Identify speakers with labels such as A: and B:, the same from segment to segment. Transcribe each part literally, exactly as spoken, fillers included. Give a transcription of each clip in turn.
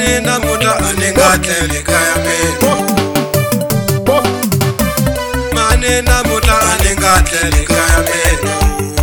A: mane namuta aningatlele kaya mina mane namuta aningatlele kaya mina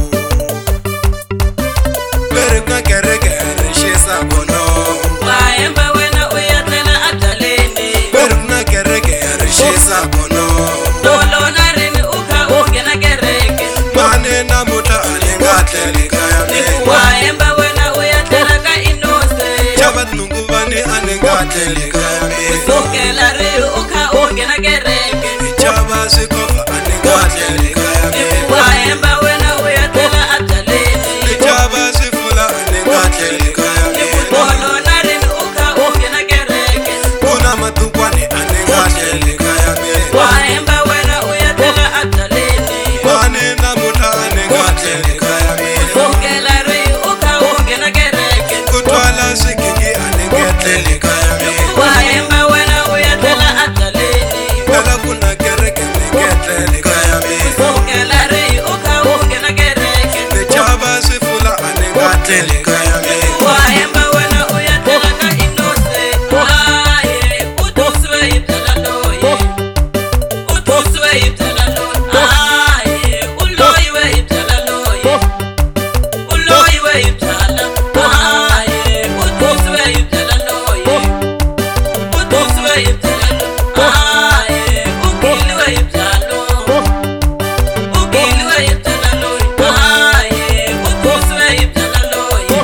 A: berika kerekere shisa bono
B: wayemba wena uyatlela adaleni
A: berika kerekere shisa bono
B: dolo narini uka ungena kereke
A: mane namuta aningatlele kaya mina
B: wayemba wena uyatlela ka inose
A: chabat nungubani aningatlele kaya mina
B: sokela ri uka ungena kereke
A: chaba sikofa aningatlele kaya mina
B: wayemba wena uyatlela adaleni
A: chaba sifula aningatlele kaya mina
B: dolo narini uka ungena kereke
A: kuna matukwani aningatlele kaya mina
B: wayemba wena uyatlela adaleni
A: mane namuta aningatlele kaya mina
B: sokela ri uka ungena kereke
A: kutwala sikiki aningatlele kaya mina
B: wayemba wena uyatlela adaleni
A: phela kuna kereke ningetlele kaya mina
B: sokela ri uka ungena kereke
A: nechaba sifula aningatlele kaya mina
B: wayemba wena uyatlela ka inose aye utuswe ibdala loye utuswe ibdala loye aye uloyiwe ibdala loye uloyiwe ibdala aye utuswe ibdala loye utuswe ibdala loye aye ugiliwe ibdala ugiliwe ibdala loye aye utuswe ibdala loye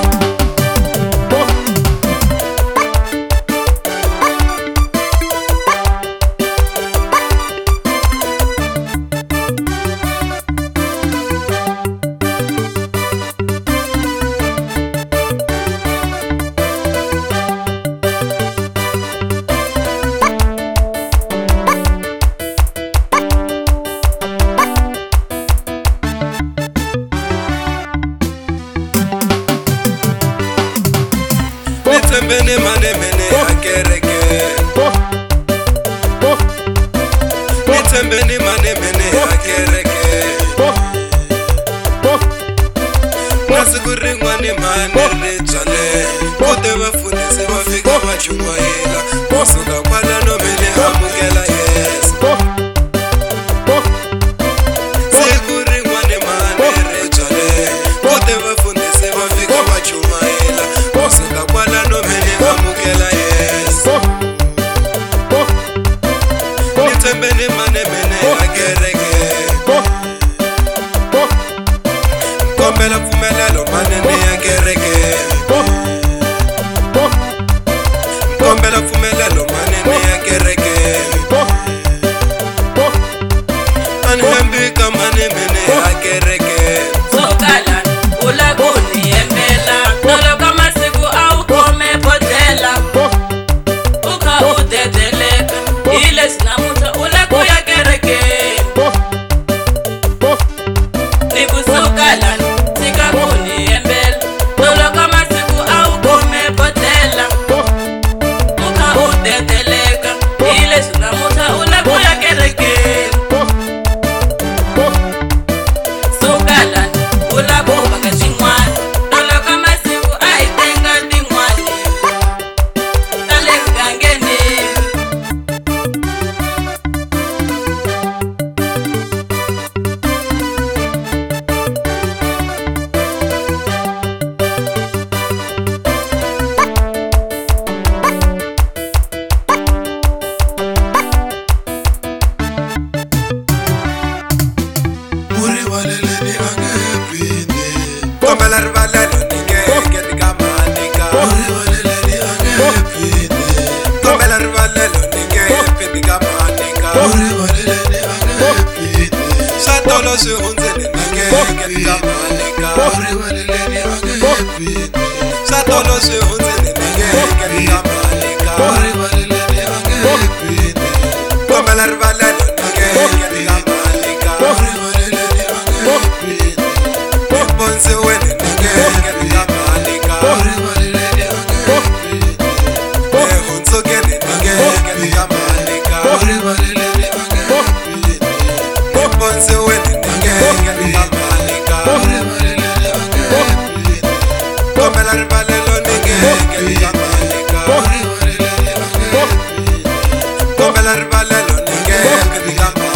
A: nitsembene mane mene ya kereke nitsembene mane mene ya kereke nasiku rin'wani mane ri byale kude vafundhisi va fika va chumayela kusuka kwalano mene amukela yesu siku rin'wani mane ri byale kude vafundhisi va fika va chumayela kusuka kwalano mene amukela yesu nitsembene mane mene ya kereke kombela mpfumelelo manene ya kereke kombela mpfumelelo manene ya kereke anihembika mane mene ya kereke
B: sokala ula kuniyembela noloka masiku awukome botela uka udedeleka ile sinamuta ula kuya kereke nikusukala sika kuniyembela noloka masiku awukome botela uka udedeleka ile sinamuta ula kuya kereke sokala ula kubaka xin'wana noloka masiku a hi tenga tin'wani ta le mugangeni
A: urivaleleni angephinde kombela rivalelo ningeke nikamanika urivaleleni angephinde kombela rivalelo ningeke nikamanika urivaleleni angephinde satolo swihundzeni ningeke nikamanika urivaleleni angephinde satolo swihundzeni ningeke nikamanika urivaleleni angephinde kombela rivalelo ningeke nikamanika urivaleleni angephinde bonse wena ningeke nikamanika urivaleleni angephinde ehundzokeni ningeke nikamanika urivaleleni angephinde bonse wena ningeke nikamanika urivaleleni angephinde kombela rivalelo ningeke nikamanika mbalelo ningeke ndingamba